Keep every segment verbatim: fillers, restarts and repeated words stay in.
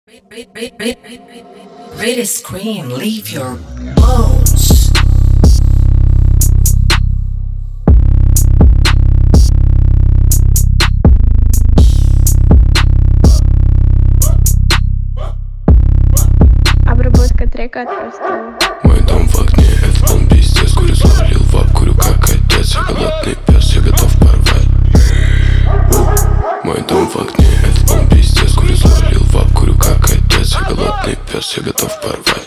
Ready scream, leave your bones. Обработка трека от простого. Мой дом в огне, это полный пиздец. Курю, словалил в ап, курю как отец. Я голодный пес, я готов порвать. Мой дом в огне, это полный пиздец. Курю, словалил в ап, курю как отец. Я голодный пес, я готов порвать.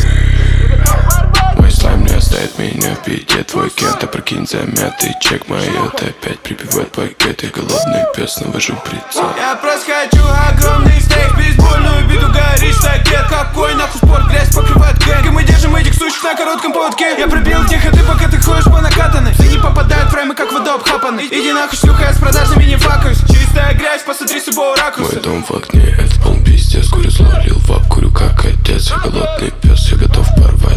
Мой слайм не оставит меня в беде. Твой кент, опрокинь замятый чек. Мои это опять прибивает пакет. Я голодный пес, навожу прицел. Я просто хочу огромный стейк, бейсбольную биту, горит стакет. Какой нахуй спорт, грязь покрывает гэнг. И мы держим этих сущих на коротком поводке. Я пробил тихо, ты пока ты ходишь по накатанной. Все не попадают в фреймы, как вода обхапанный. Иди нахуй, шлюха, я с продажными не факаюсь. Чистая грязь, посмотри с любого ракурса. Мой дом в огне, это полный пиздец. Курю, словалил в ап, курю как отец. Я голодный пес, я готов порвать.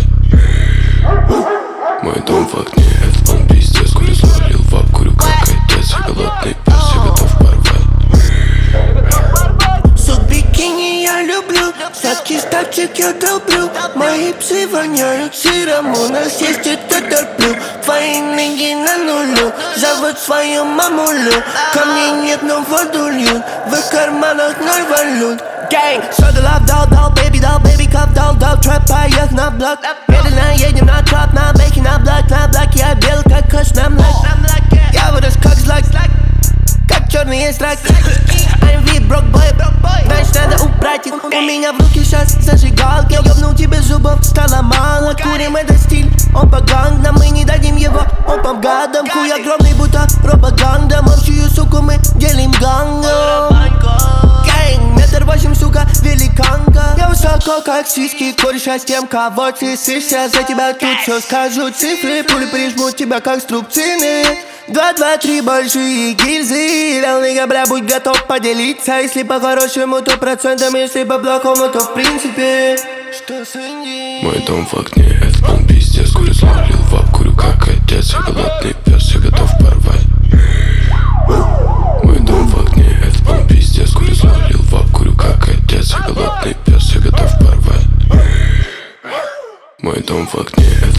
Мой дом в огне, это полный пиздец. Курю, словалил в ап, курю как отец. Я голодный пес, я готов порвать. Суп бикини я люблю, сладкий ставчик я долблю. Мои псы воняют сыром, у нас есть это торплю. Твои ноги на нулю, зовут свою мамулю. Камней нет, но воду льют, в их карманах ноль валют. Gang, soda love, дал, дал, baby, дал, baby, cup, дал, дал, трэп, поех на блок. Медленно едем на троп, на бейки, на блок, на блок. Я бел, как кош, на млак. Я вырос как злак, как черный есть рак. I'm with broke boy, значит надо убрать их. У меня в руке сейчас зажигалки. Ёбнул тебе зубов, стало мало. Курим это стиль, он по гангам. Мы не дадим его, он по гадам. Хуй огромный, будто пропаганда. Молчую, суку, мы делим гангом. Гэнг, метр восемь, сука, великанка. Я высоко, как сиськи, кореша с тем, кого ты сышься. За тебя тут все скажу цифры. Пули прижмут тебя, как струбцины. Два, два, три большие гильзы. Реал нига, бля, будь готов поделиться. Если по-хорошему, то процентом. Если по-плохому, то в принципе. Что с Инди? Мой дом в огне, это полный пиздец. Курю, словалил в ап, курю как отец. Я голодный пес, я готов порвать. Мой дом в огне, это полный пиздец. Курю, словалил в ап, курю как отец. Я голодный пес, я готов порвать. Мой дом в огне, это